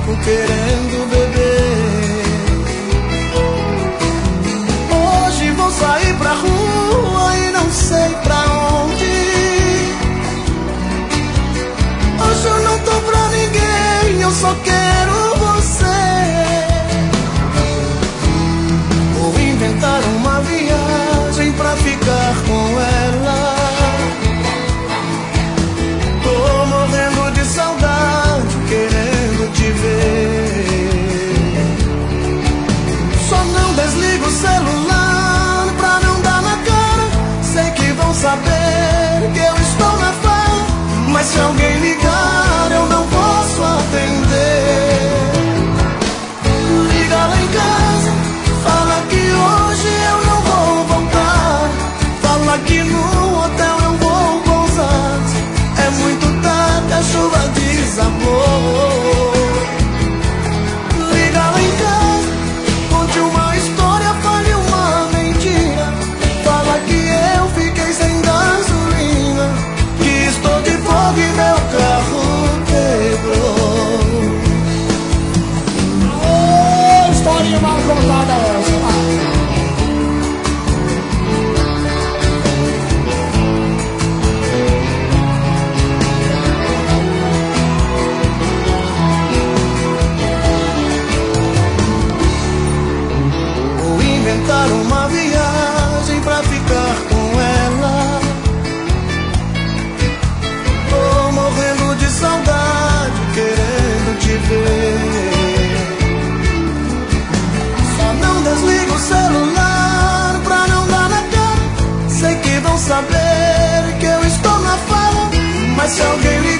copo querendo beber. Hoje vou sair pra rua e não sei pra onde. Hoje eu não tô pra ninguém, eu só quero você. Vou inventar uma viagem pra ficar com ela. Tô morrendo de saudade, querendo te ver. Só não desligo o celular pra não dar na cara. Sei que vão saber que eu estou na farra, mas se alguém ligar eu não posso atender. Liga lá em casa, fala que hoje eu não vou voltar. Fala que no hotel eu vou pousar. É muito tarde, a chuva desabou. Liga lá em casa, conte uma história, fale uma mentira. Fala que eu fiquei sem gasolina, que estou de folga e meu carro quebrou. Ô, historinha mal contada essa, vai. Vou inventar uma viagem pra ficar com ela. Tô morrendo de saudade, querendo te ver. Só não desligo o celular pra não dar na cara. Sei que vão saber que eu estou na fala, mas se alguém ligar